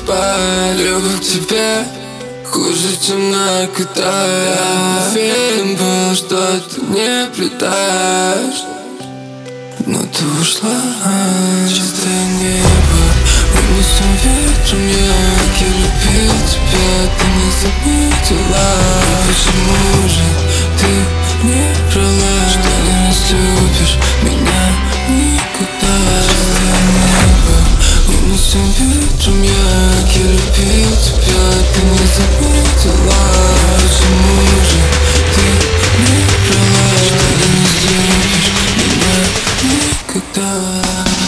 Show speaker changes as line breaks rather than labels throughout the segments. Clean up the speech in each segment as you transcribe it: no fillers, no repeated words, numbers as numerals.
спать. Любовь к тебе хуже, чем наркота. Я уверен был, что ты не предаешь, но ты ушла. Чистое небо унесем ветром. Я любил тебя, ты не заметила. Почему же ты не брала, что не разлюбишь меня никогда? Чистое небо унесем ветром. Я любил тебя, ты не заметила. Почему же ты не брала, что не разлюбишь меня никогда?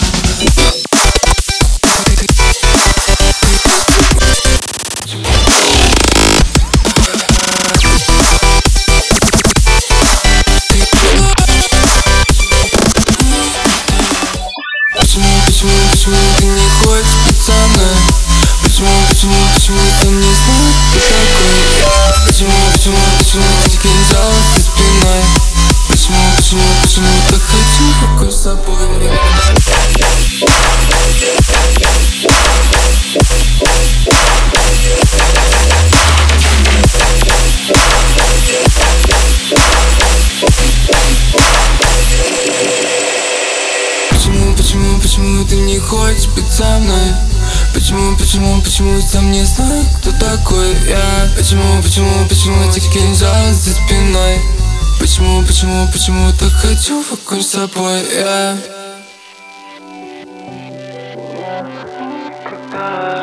Почему ты не хочешь быть со мной? Почему ты не знаешь, кто такой я? Почему ты кинжал за спиной? Почему так хочу покой с собой? Почему ты не хочешь быть со мной? Почему сам не знаю, кто такой я? Почему эти кинжалы за спиной? Почему так хочу покончить с собой я? Никогда.